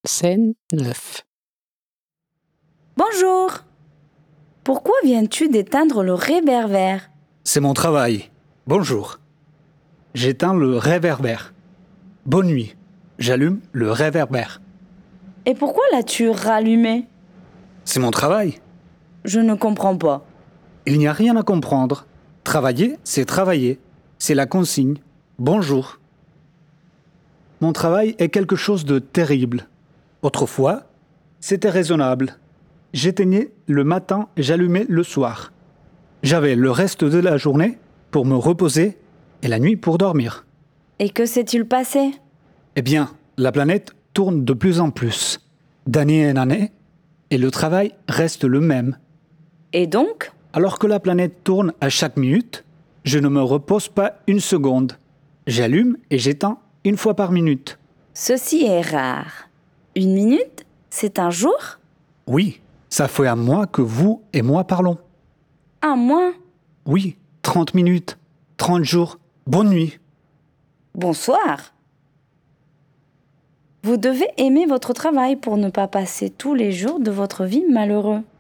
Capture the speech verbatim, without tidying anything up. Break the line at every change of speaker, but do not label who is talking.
Scène neuf.
Bonjour. Pourquoi viens-tu d'éteindre le réverbère?
C'est mon travail. Bonjour. J'éteins le réverbère. Bonne nuit. J'allume le réverbère.
Et pourquoi l'as-tu rallumé?
C'est mon travail.
Je ne comprends pas.
Il n'y a rien à comprendre. Travailler, c'est travailler. C'est la consigne. Bonjour. Mon travail est quelque chose de terrible. Autrefois, c'était raisonnable. J'éteignais le matin et j'allumais le soir. J'avais le reste de la journée pour me reposer et la nuit pour dormir.
Et que s'est-il passé?
Eh bien, la planète tourne de plus en plus, d'année en année, et le travail reste le même.
Et donc?
Alors que la planète tourne à chaque minute, je ne me repose pas une seconde. J'allume et j'éteins une fois par minute.
Ceci est rare. Une minute, c'est un jour?
Oui, ça fait un mois que vous et moi parlons.
Un mois?
Oui, trente minutes, trente jours. Bonne nuit.
Bonsoir. Vous devez aimer votre travail pour ne pas passer tous les jours de votre vie malheureux.